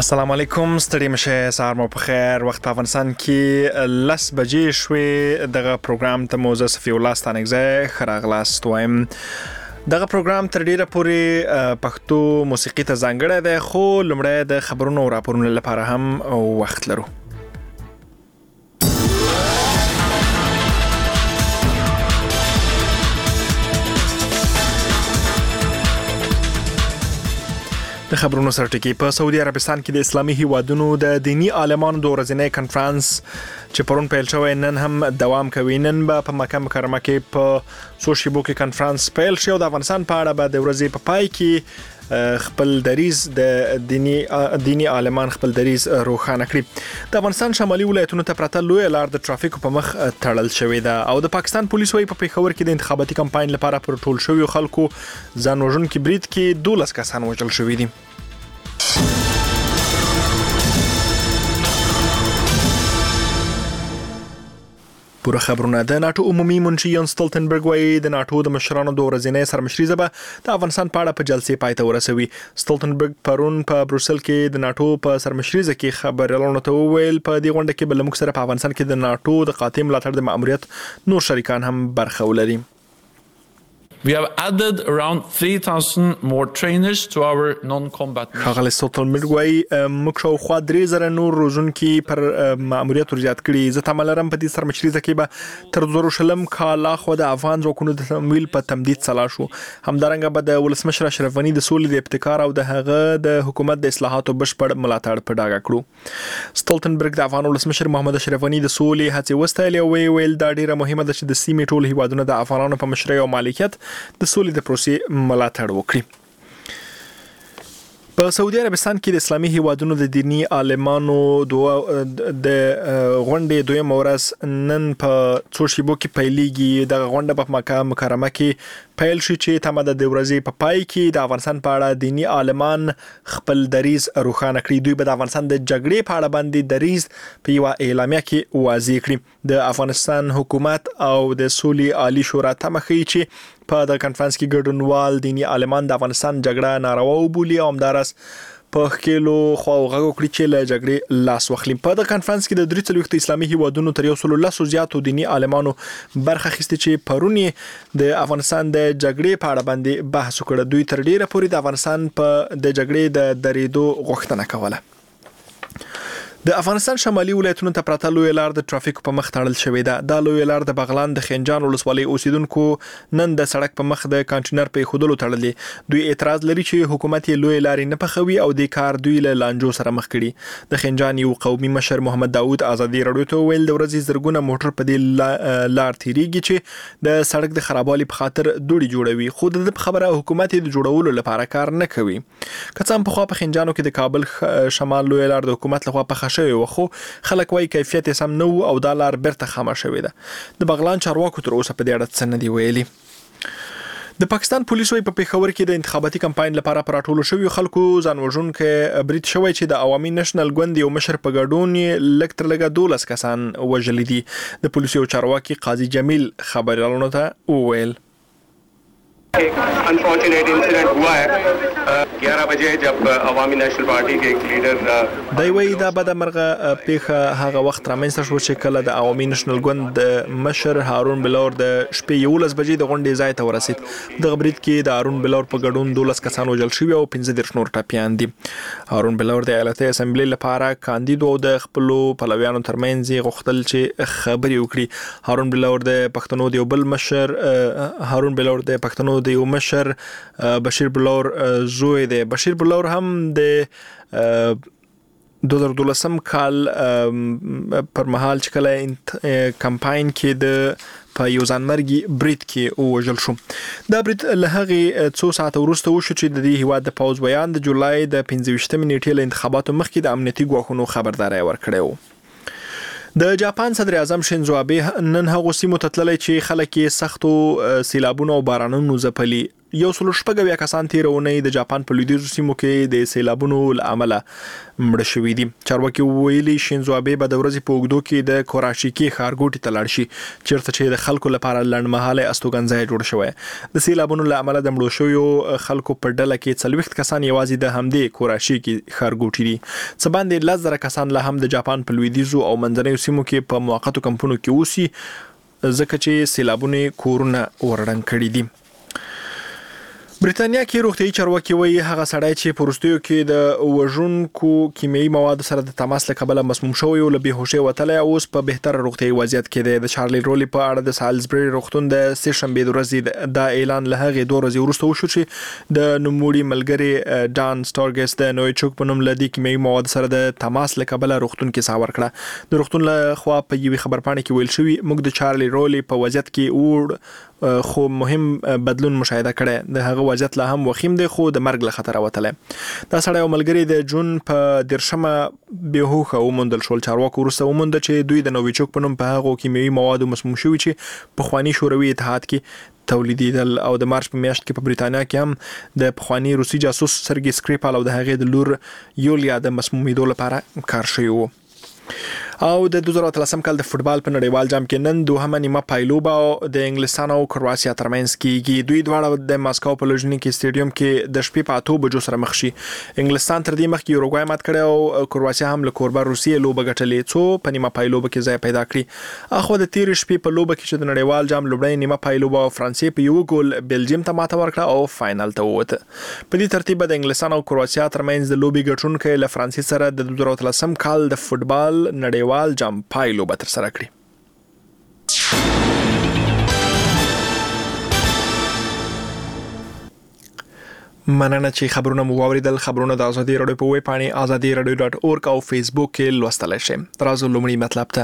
السلام علیکم، ستړي مشه، سهار مو په خیر. وخت په افغانستان کې 10 بجې شوې. دغه پروګرام ته مو زه صفي الله ستانکزی خراغلاست وایم. دغه پروګرام تر ډیره پورې پښتو موسیقي ته ځانګړی دی، خو لومړی د خبرونو او راپورونو لپاره هم وخت لرو. د خبرونو سرټکی په سعودي عربستان کې د اسلامي هیوادونو د دینی عالمانو د ورځنی کنفرانس چې پرون پیل شوی نن هم دوام کوي. نن به په مکه مکرمه کې په څو شیبو کې کنفرانس پیل شي او د افغانستان په اړه به د ورځې په پای کې خپل دریز د دینی عالمان خپل دریز روښانه کړي. د افغانستان شمالي ولایتونو ته پرته لوی لار د ټرافیکو په مخ تړل شوې ده او د پاکستان پولیسو په پیښور کې د انتخاباتي کمپاین لپاره پر ټول شوی خلکو ځان وژونکي برید کې 12 کسان وژل شوي دي. پوره خبرونه. د ناتو عمومي منشي یان ستولتنبرګ وايي د ناتو د مشرانو د ورځنی سرمشري به د افغانستان په اړه په جلسې پای ته ورسوي. ستولتنبرګ پرون په بروسل کې د ناتو په سرمشري کې خبرونه ته وویل په دې غونډه کې بل موږ سره په افغانستان کې د ناتو د قاطع ملاتړ د مأموریت نور شریکان هم برخه ولري. We have added around 3,000 more trainers to our non-combat mission. هغه ستولتنبرګ وايي موږ شاوخوا 3,000 نور روزونکي پر مأموریت ورزیات کړي. زه تمه لرم په دې سرمشري کې به تر 2020 کال خو د افغان ځواکونو د تمویل په تمدید سلا شو. همدارنګه به د ولسمشر اشرف غني د سولې د ابتکار او د هغه د حکومت د اصلاحاتو بشپړ ملاتړ په ډاګه کړو. ستولتنبرګ د افغان ولسمشر محمد اشرف غني د سولې هڅې وستایلې او ویل دا ډیره مهمه ده چې د سیمې ټول هیوادونو د افغانانو په مشرۍ او مالکیت د سولې د پروسې ملاتړ وکړي. په سعودي عربستان کې د اسلامي هیوادونو د دینی عالمانو د غونډې دویم ورځ نن په څو شیبو کې پیلېږي. د غونډه په مکه مکرمه کې پیل شي چې تمه د ورځې په پای کې د افغانستان په اړه دینی عالمان خپل دریز روښانه کړي. دوی به د افغانستان د جګړې په اړه باندې دریز په یو اعلامیه کې واضح کړي. د افغانستان حکومت او د سولې عالی شورا تمه کوي چې په د کنفرانس کې ګډونوال دینی عالمان د افغانستان جګړه ناروا وبولي او همدارس په خېلو خو غږ کړی چې له جګړې لاس واخلي. په د کنفرانس کې د 43 اسلامي هیوادونو تر 110 زیاتو دینی عالمانو برخه اخیستې چې پرونی د افغانستان د جګړې په اړه باندې بحث وکړ. دوی تر ډیره پورې د افغانستان په د جګړې د درېدو غوښتنه کوله. د افغانستان شمالي ولایتونو ته پرته لوی لار د ټرافیکو په مخ تړل شوې ده. دا لوی لار د بغلان د خنجان ولسوالۍ اوسیدونکو نن د سړک په مخ د کانټینر په خودلو تړلې. دوی اعتراض لري چې حکومت یې لوی لارې نه پخوي او د کار دوی له لانجو سره مخ کړي. د خنجان یو قومي مشر محمد داوود ازادي رادیو ته ویل د ورځې زرګونه موټر په دې لار تیریږي چې د سړک د خرابوالي په خاطر دوړي جوړوي، خو د خبره حکومت یې د جوړولو لپاره کار نه کوي. کڅام په خوا په خنجانو کې د کابل شمال لوی لار د حکومت لخوا په شوی وخو خلک وايي کیفیت سم نه او د لار برته خامه شوی ده. د بغلان چارواکو تر اوسه په دې اړه څه نه دی ویلي. د پاکستان پولیسو په پیښور کې د انتخاباتي کمپاین لپاره پراټولو شوی خلکو ځان وژونکي برید شوی چې د عوامي نېشنل ګوند یو مشر په ګډون لکتر لګه 12 کسان وژل دي. د پولیسو چارواکي قاضي جمیل خبريالانو ته وویل एक unfortunate incident हुआ है 11 बजे जब अवामी नेशनल पार्टी के एक लीडर دی وی دا به د مرغه پیښه هغه وخت رامنځته شو چې کله د عوامي نېشنل ګوند د مشر هارون بلور د شپې 11 بجې د غونډې ځای ته ورسید. د برید کې د هارون بلور په ګډون 12 کسان وژل شوي او 15 نور ټپيان دي. هارون بلور د ایالتي اسمبلی لپاره کاندید او د خپل پلویانو ترمنځ غوښتل چې خبري وکړي. هارون بلور د پښتنو د بل مشر هارون بلور د پښتنو د یو مشر بشیر بلور زوی دی. بشیر بلور هم د 2012 کال پر مهال چې کله کمپاین کې د په یو ځانمرګي برید کې وژل شو. دا برید له هغه څو ساعت وروسته وشو چې د دې هیواد د پوز بیان د جولای د 15 نیټې له انتخاباتو مخکې د امنیتي ګواښونو خبرداري ورکړې و. د جاپان صدر اعظم شینزو آبه نن هغه سیمو ته تللی چې خلک یې سختو سیلابونو او بارانونو ځپلي. 116 کسان تیرونه د جاپان په لویدیځو سیمو کې د سیلابونو لامل مړ شوي دي. چارواکي ویلي شینزو آبه به د ورځې په اوږدو کې د کوراشیکی ښارګوټي ته لاړ شي چیرته چې د خلکو لپاره لنډمهاله استوګنځای جوړ شوی. د سیلابونو لامل د مړو شویو خلکو په ډله کې 40 کسان یوازې د همدې کوراشیکی ښارګوټي دي. څه باندې 10,000 کسان لا هم د جاپان په لویدیځو او منځنیو سیمو کې په موقتو کمپونو کې اوسي ځکه چې سیلابونه کورونه ورړنګ کړي دي. برېټانیا کې روغتیايي چارواکي وایي هغه سړی چې په وروستیو کې د وژونکو کیمیاوي موادو سره د تماس له کبله مسموم شوی او له بېهوشۍ وتلی اوس په بهتره روغتیايي وضعیت کې دی. د چارلي رولي په اړه د سالزبري روغتون د سې شنبې د ورځې دا اعلان له هغې 2 ورځې وروسته وشو چې د نوموړي ملګري ډان سټارګس د نویچوک په نوم له دې کیمیاوي موادو سره د تماس له کبله روغتون کې ساه ورکړه. د روغتون له خوا په یوې خبرپاڼې کې ویل شوي موږ د چارلي رولي په وضعیت کې خو مهم بدلون مشاهده کړی. د هغه وضعیت لا هم وخیم دی خو د مرګ له خطره وتلی. دا سړی او ملګري د جون په 13 بېهوښه وموندل شول. چارواکو وروسته ومونده چې دوی د نویچوک په نوم په هغو کیمیاوي موادو مسموم شوي چې پخواني شوروي اتحاد کې تولیدېدل او د مارچ په میاشت کې په برېټانیا کې هم د پخواني روسي جاسوس سرګي سکریپال او د هغې د لور یولیا د مسمومېدو لپاره کار شوی و. او د 2013 کال د فوتبال په نړیوال جام کې نن دوهمه نیمه پایلوبه د انګلستان او کرواسیا ترمنځ کېږي. دوی دواړه د ماسکو په لوژنیکي سټیډیوم کې د شپې په 8 بجو سره مخ شي. انګلستان تر دې مخکې یوروګوای مات کړی او کرواسیا هم له کوربه روسیې لوبه ګټلې څو په نیمه پایلوبه کې ځای پیدا کړي. اخو د تیر شپې په لوبه کې چې د نړیوال جام لومړی نیمه پایلوبه فرانسې په 1 ګول بلجیم ته ماته ورکړه او فائنل ته ووته. په دې ترتیب د انګلستان او کرواسیا ترمنځ د لوبې ګټونکي له فرانسې سره د 2013 کال د فوتبال نړیوال جام پایلوبه تر سره کړي. مننه چې خبرونه مو واوریدل. خبرونه د ازادي راډیو په ویب پاڼې azadi.radio.org او فیسبوک کې لوستلای شئ. ترازو لومړی مطلب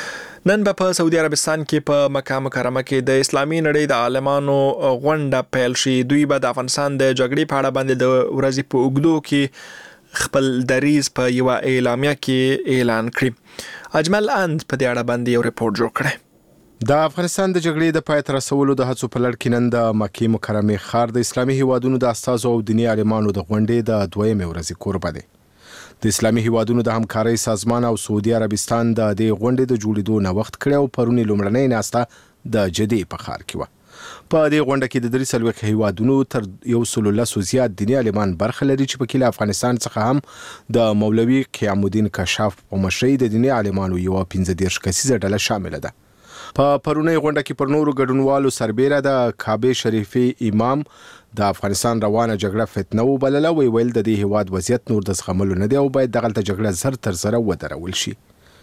ته نن په سعودي عربستان کې په مکه مکرمه کې د اسلامي نړۍ د عالمانو غونډه پیل شي. دوی به د افغانستان د جګړې په اړه باندې د ورځې په اوږدو کې خپل دریز په یو اعلامیه کې اعلان کړی. اجمل اند په دې اړه باندې یو ریپورت جوړ کړی. د افغانستان د جګړې د پای ته رسولو د هڅو په لړ کې نن د مکې مکرمه ښار د اسلامي هیوادونو د استازو او دیني عالمانو د غونډې د 2مې ورځې کوربه دی. د اسلامي هیوادونو د همکارۍ سازمان او سعودي عربستان د دې غونډې د جوړېدو نه وخت کړی او پرونی لومړنۍ ناسته د جدې په ښار کې و. په دې غونډه کې د 3 هیوادونو تر 110 زیات دیني عالمان برخه لري چې په کې له افغانستان څخه هم د مولوي قیام الدین کشاف په مشرۍ د دیني عالمانو یو 15 کسیزه ډله شامل ده. په پرونی غونډه کې پر نورو ګډونوالو سربېره د کعبه شریفي امام د افغانستان روانه جګړه فتنه وبلله. ویل د دې هیواد وضعیت نور د زغملو نه دی او باید دغلته جګړه زر تر زره ودرول شي.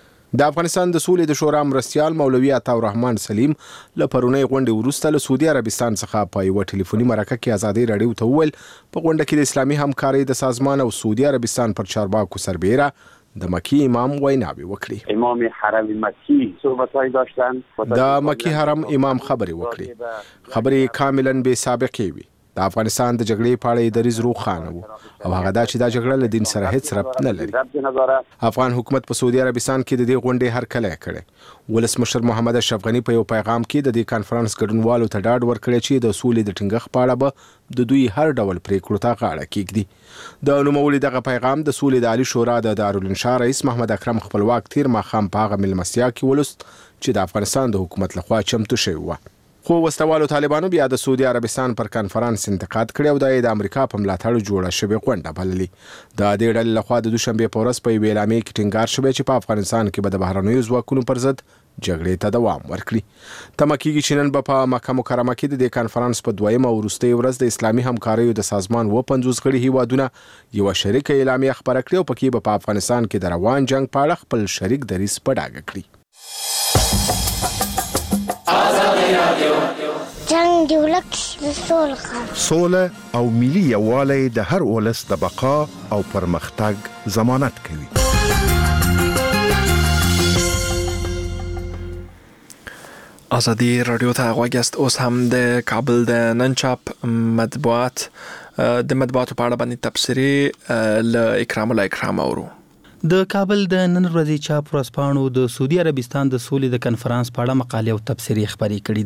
د افغانستان د سولې د شورا مرستیال مولوي عطاالرحمن سلیم له پرونی غونډې وروسته له سعودي عربستان څخه په یو ټلیفوني مرکه کې ازادي راډیو ته وویل په غونډه کې د اسلامي همکارۍ د سازمان او سعودي عربستان پر چارواکو سربېره د مکی امام ویناوی وکړي. امام حرم مکی صحبت‌های داشتن. د مکی حرم امام خبرې وکړي. خبرې کاملا بې سابقې وي. د افغانستان د جګړې په اړه دریځ روښانه و او هغه دا چې دا جګړه له دین سره هیڅ ربط نه لري. افغان حکومت په سعودي عربستان کې د دې غونډې هرکلی کړی. ولسمشر محمد اشرف غني په یو پیغام کې د دې کانفرنس ګډونوالو ته ډاډ ورکړی چې د سولې د ټینګښت په اړه به د دوی هر ډول پریکړو ته غاړه کېږدي. د نوموړي دغه پیغام د سولې د عالی شورا د دارالانشا رئیس محمد اکرم خپلواک تیر ماښام په هغه مېلمستیا کې ولوست چې د افغانستان د حکومت لخوا چمتو شوی و. خو وسلوالو طالبانو بیا د سعودي عربستان پر کانفرنس انتقاد کړی او د امریکا په ملاتړ جوړه شوې غونډه بللې. د دې ډلې لخوا د دوشنبې په ورځ په یوې اعلامیې کې ټینګار شوی چې په افغانستان کې به د بهرنیو ځواکونو پر ضد جګړې ته دوام ورکړي. تمه کېږي چې نن به په مکه مکرمه کې د دې کانفرنس په 2مه او وروستۍ ورځ د اسلامي همکاریو د سازمان 50 غړي هیوادونه یو شریکه اعلامیه خپره کړي او پکې به په افغانستان کې د روان جنگ په اړه خپل شریک دریځ په ډاګه کړي. جنگ دی ولک د سوله او ملي یووالی د هر ولس د بقا او پرمختګ ضمانت کوي. ازادي راډیو ته غوږ یاست. اوس هم د کابل د نن چاپ مطبوعات د مطبوعاتو په اړه باندې تبصرې له اکرام الله اکرام اورو. د کابل د نن ورځې چاپ ورځپاڼو د سعودي عربستان د سولې د کنفرانس په اړه مقالې او تبصرې خبرې کړې دي.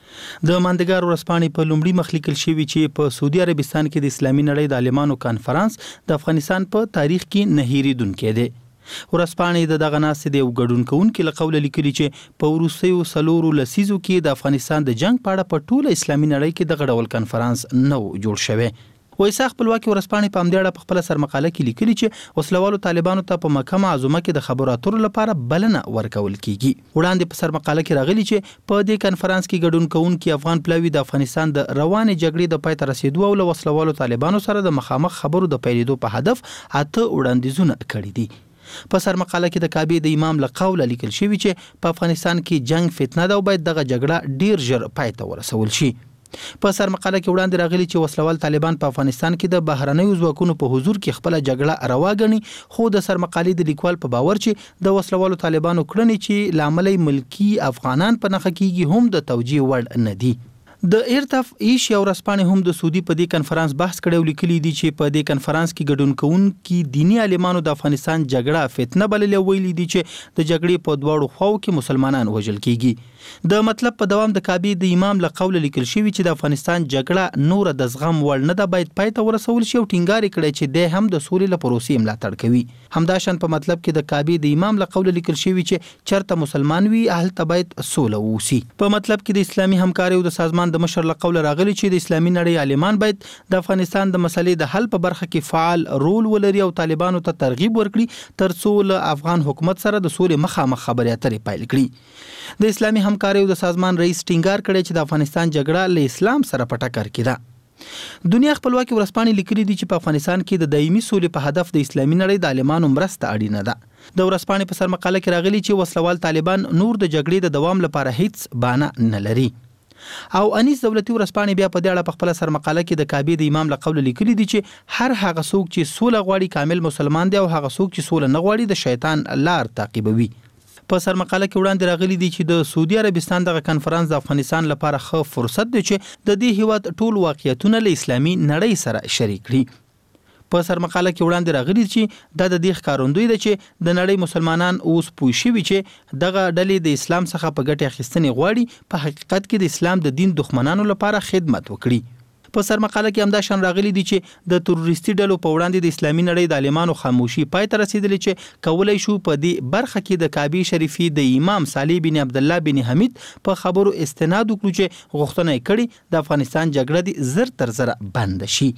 د ماندګار ورځپاڼې په لومړي مخ لیکل شوی چې په سعودي عربستان کې د اسلامي نړۍ د عالمانو کانفرنس د افغانستان په تاریخ کې نه هېریدونکی دی. ورځپاڼې د دغه ناستې د یو ګډون کوونکي له قوله لیکلي چې په وروستیو 4 لسیزو کې د افغانستان د جنگ په اړه په ټوله اسلامي نړۍ کې دغه ډول کانفرنس نه و جوړ شوی. وایسا خپلواکي ورځپاڼې په همدې اړه په خپله سرمقاله کې لیکلي چې وسلوالو طالبانو ته په مکه معظمه کې د خبرو اترو لپاره بلنه ورکول کیږي. وړاندې په سرمقاله کې راغلي چې په دې کنفرانس کې ګډون کوونکي افغان پلاوي د افغانستان د روانې جګړې د پای ته رسیدو او له وسلوالو طالبانو سره د مخامخ خبرو د پیلېدو په هدف 8 وړاندیزونه کړي دي. په سرمقاله کې د کعبې د امام له قوله لیکل شوی چې په افغانستان کې جنگ فتنه ده او باید دغه جګړه ډیر ژر پای ته ورسول شي. په سرمقاله کې وړاندې راغلي چې وسلوال طالبان په افغانستان کې د بهرنیو ځواکونو په حضور کې خپل جګړه روا ګڼي، خو د سرمقالې د لیکوال په باور چې د وسلوالو طالبانو کړنې چې لامل ملکی افغانان په نخښه کېږي هم د توجیه وړ نه دي. د ایرتاف ایشیا ورځپاڼې هم د سعودي په دې کنفرانس بحث کړی او لیکلي دي چې په دې کنفرانس کې ګډون کوونکي دینی عالمانو د افغانستان جګړه فتنه بللې او ویلي دي چې د جګړې په دواړو خواو کې مسلمانان وژل کیږي. د مطلب په دوام د کعبې د امام له قوله لیکل شوی چې د افغانستان جګړه نور د زغم وړ نه ده، باید پای ته ورسول شي او ټینګار کړي چې د هم د سولې له پروسې ملاتړ کوي. همداشان په مطلب کې د کعبې د امام له قوله لیکل شوی چې چرته مسلمان وي اهل ته باید سوله ووسی. په مطلب کې د اسلامي همکارۍ او د سازمان د مشر له قوله راغلي چې د اسلامي نړۍ عالمان باید د افغانستان د مسلې د حل په برخه کې فعال رول ولري او طالبانو ته ترغیب ورکړي ترڅو له افغان حکومت سره د سولې مخامخ خبرې اترې پیل کړي. د اسلامي همکارۍ او د سازمان رئیس ټینګار کړی چې د افغانستان جګړه له اسلام سره په ټکر کې ده. دنیا خپلواکي ورځپاڼې لیکلي دي چې په افغانستان کې د دایمي سولې په هدف د اسلامي نړۍ د عالمانو مرسته اړینه ده. د ورځپاڼې په سرمقاله کې راغلي چې وسلوال طالبان نور د جګړې د دوام لپاره هیڅ بهانه نه لري. او انیس دولتي ورځپاڼې بیا په دې اړه په خپل سرمقاله کې د کعبې د امام له قوله لیکلي دي چې هر هغه څوک چې سوله غواړي کامل مسلمان دی او هغه څوک چې سوله نه غواړي د شیطان لار تعقیبوي. په سرمقاله کې وړاندې راغلي دي چې د سعودي عربستان دغه کنفرانس د افغانستان لپاره ښه فرصت دی چې د دې هیواد ټول واقعیتونه له اسلامي نړۍ سره شریک کړي. په سرمقاله کې وړاندې راغلي چې د دې ښکارندوی ده چې د نړۍ مسلمانان اوس پوه شوي چې دغه ډلې د اسلام څخه په ګټې اخیستنې غواړي په حقیقت کې د اسلام د دین دښمنانو لپاره خدمت وکړي. په سرمقاله کې همدا شان راغلي دي چې د تروریستي ډلو په وړاندې د اسلامي نړۍ د عالمانو خاموشي پای ته رسیدلې چې کولای شو په دې برخه کې د کعبې شریفي د امام صالح بن عبد الله بن حمید په خبرو استناد وکړو چې غوښتنه یې کړې د افغانستان جګړه دې زر تر زره بند شي.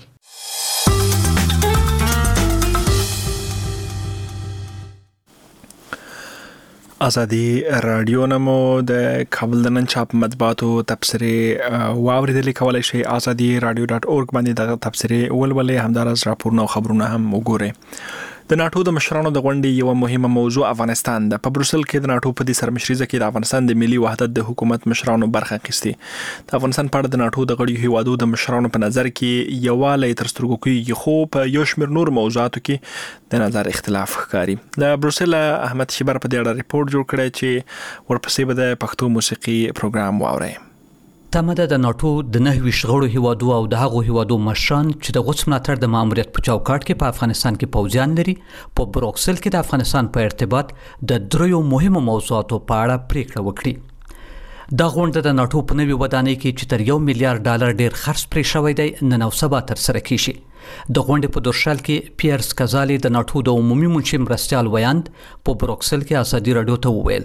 ازادي رادیو نمو د کابل د نن چاپ مطبوعاتو تبصرې واوریدلې کولای شي azadi.radio.org باندې د تبصرې ولولې همدارس راپورونه او خبرونه هم وګورئ. د ناتو د مشرانو د غونډې یو مهمه موضوع افغانستان ده. په بروسل کې د ناتو په دې سرمشريزه کې د افغانستان د ملي وحدت د حکومت مشرانو برخه اخیستي. د افغانستان په اړه د ناتو د غړیو هیوادو د مشرانو په نظر کې یواله تر سترګو کې خو په یو شمېر نور موضوعاتو کې د نظر اختلاف ښکاري. د بروسل احمد شیبر په دې اړه ریپورت جوړ کړی چې ورپسې به د پښتو موسیقي پروګرام واوري. تمه د ناتو د 9 غړو هیوادو او د هغو هیوادو مشران چې د غوڅ ملاتړ د ماموریت په چوکاټ کې په افغانستان کې پوځیان لري په بروکسل کې د افغانستان په ارتباط د دریو مهمو موضوعاتو په اړه پریکړه وکړي. دا غونډه د ناتو په نوي ودانۍ کې چې تر $1 میلیارډ ډیر خرڅ پرې شوی دی نن او سبا تر سره کیږي. د غونډې په درشل کې پیرس کزالی د ناتو د عمومي منشي مرستیال ویاند په بروکسل کې ازادي رادیو ته وویل.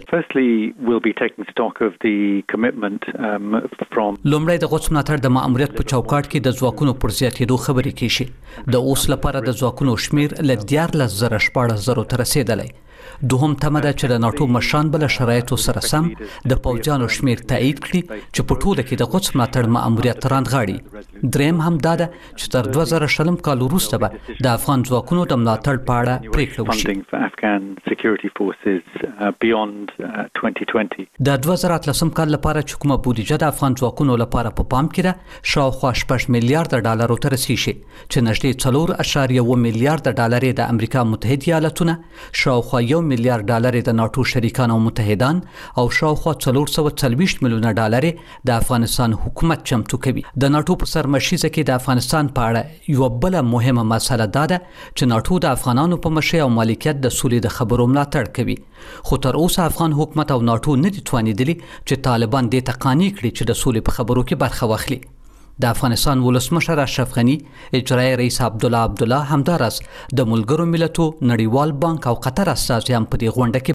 لومړی د غوڅ ملاتړ د ماموریت په چوکاټ کې د ځواکونو پر زیاتېدو خبرې کیږي. د اوس لپاره د ځواکونو شمیر له 14,000 ته رسیدلی. دوهم تمه ده چې د ناتو مشران بل شرایطو سره سم د پوځیانو شمیر تایید کړي چې په ټوله کې د غوڅ ملاتړ ماموریت راندغاړي. دریم هم دا ده چې تر 2020 کال وروسته به د افغان ځواکونو د ملاتړ په اړه پریکړه وشي. د 2013 کال لپاره چې کومه بودیجه د افغان ځواکونو لپاره په پام کې ده شاوخوا $6 میلیارډ ته رسیږي چې نږدې $4.1 میلیارډ د امریکا متحده ایالاتونه، شاوخوا $1 میلیارډ د ناتو شریکان او متحدان او شاوخوا $440 میلیونه د افغانستان حکومت چمتو کوي. د ناتو په سرمشریزه کې د افغانستان په اړه یو یو بل مهمه مسله دا ده چې ناټو د افغانانو په مشرۍ او مالکیت د سولې د خبرو ملاتړ کوي، خو تر اوسه افغان حکومت او ناټو نه دي توانیدلي چې طالبان دې ته قانع کړي چې د سولې په خبرو کې برخه واخلي. د افغانستان ولسمشر اشرف غني، اجرایي رئیس عبدالله همدارس، د ملګرو ملتونو، نړیوال بانک او قطر استازیان په دې غونډه کې